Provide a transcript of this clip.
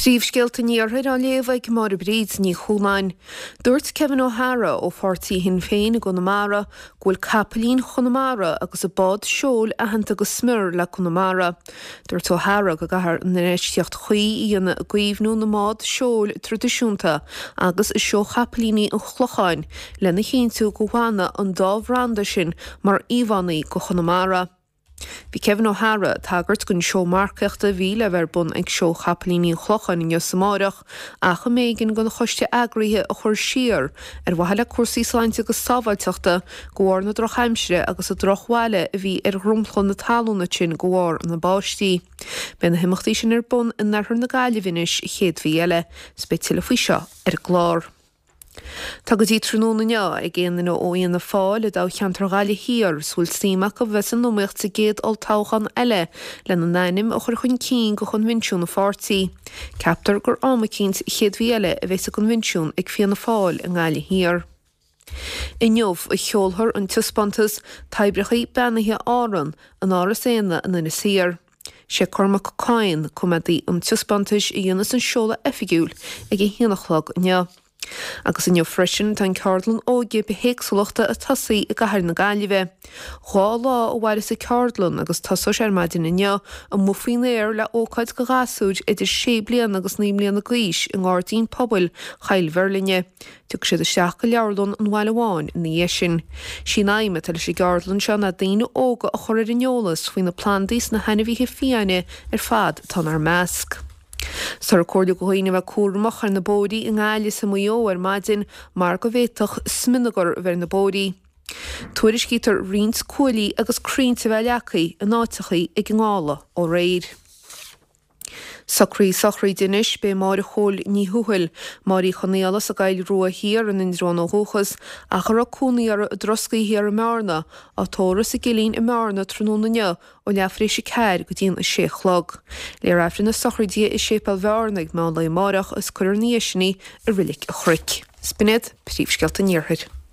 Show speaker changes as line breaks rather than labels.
Príomhscéalta níorthaid á léamhaigh mar a bríd ní chúnáin. Dúirt Kevin O'Hara ó Fortí Sinn Féin go Conamara ghfuil capelín Conamara agus a bod seol a hananta go smir le Conamara. Dúirt O'Hara go gahar na réisteocht chuí íana a gcuimhnú na mád seol tradiisiúnta agus is seo capelíní an chlochain lena chéintú go bhana an dábhranda sin mar íhanaí go Conamara. Bhí Kevin O'Hara tagart gon seo marceachta bhí le bhar bun ag seo chapelíní chlochan in Yosamarach a go méigean gon choiste agrithe a chur siar bhaile cuasaí sláinte agus sábhailteachta go bhfuair na drochaimsire agus a drochháile a bhí ar rumchlan na talúna sin go bhfuair na báistí. Ben na himachtaí sin ar bun in narthar na gailehínis chéad bhí eile, speitiile faoi seo ar glár. Tá go dtí tróna neo ag géanana óíon na fáil a dá cheantar gáile híar súil síach go bheits an nóíocht sa géad oltáchan eile le na naim a chur chun cín go chun vinisiún na fátaí. Ceaptar gur amacínt chéad bhí eile a bheits a chun vinisiún ag fion na fáil an gáile híar. I neomh a cheolthar an tiospantas taibrechaí benathe áran an áras éana an ina sír. sé Cormac Cáin cumadí an tiospantais i dhéanas an seola effigiúil ag i hionachlog neo. Agus in freisin tan cardlan óge be héicsolaachta a tasaí i gahar na gailibhe. Dhá lá ó bhhaile sa cardlan agus tasó sé maidin inneo an mufaoin éir le ócaid go gasúid idir 6 bliain agus 9 bliain na gcís in gáirtín pobl chail Verlinne. Tuag siad a 7 go leabharlann an bhhaile amháin in dhé sin. Sin aime tal sé gardlan se na daoine óga a chuir in eolas faoin na plandaís na henahíthe fianne ar fad tan ar measc. Sar cóirde go haoine bheith cuairmach ar na bódaí in gáile sa muo ar maidin mar go bhéiteach sminagar bhar na bódaí. Tuairis cítar rins cuailí agus crínta bheith leacaí a náitechaí ag ngála ó réir. Sachraí dinis be mar a chól ní thuhail marí chonéalas a gail rua hir an indrán ó hóchas a chur cúnaí ar a droscaí hir a mearna a tóras a gilín i mearna tróna neo ó leafrééis ceir go dtíon a séchlog. Le raifrin na sachraidí is sépal bhearnaigh má le marach as chuir níosní a rilik a chric. Spinned, príomhscéalta níorthaid.